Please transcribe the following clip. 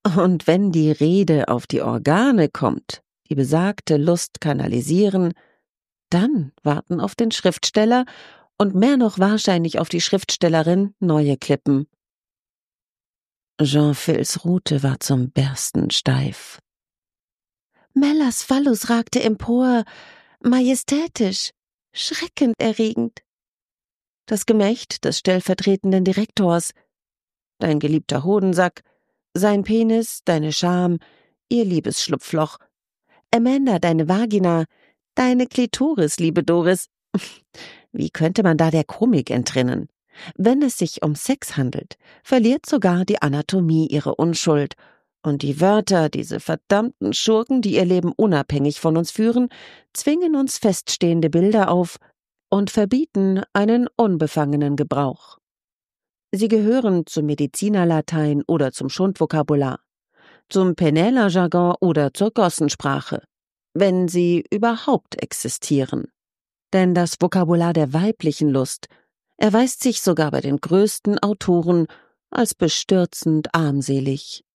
Und wenn die Rede auf die Organe kommt, die besagte Lust kanalisieren, dann warten auf den Schriftsteller und mehr noch wahrscheinlich auf die Schriftstellerin neue Klippen. Jean-Phils Rute war zum Bersten steif. Mellas Phallus ragte empor, majestätisch, schreckenderregend. Das Gemächt des stellvertretenden Direktors, dein geliebter Hodensack, sein Penis, deine Scham, ihr liebes Schlupfloch, Amanda, deine Vagina, deine Klitoris, liebe Doris. Wie könnte man da der Komik entrinnen? Wenn es sich um Sex handelt, verliert sogar die Anatomie ihre Unschuld, und die Wörter, diese verdammten Schurken, die ihr Leben unabhängig von uns führen, zwingen uns feststehende Bilder auf und verbieten einen unbefangenen Gebrauch. Sie gehören zum Medizinerlatein oder zum Schundvokabular, zum Penela-Jargon oder zur Gossensprache, wenn sie überhaupt existieren. Denn das Vokabular der weiblichen Lust erweist sich sogar bei den größten Autoren als bestürzend armselig.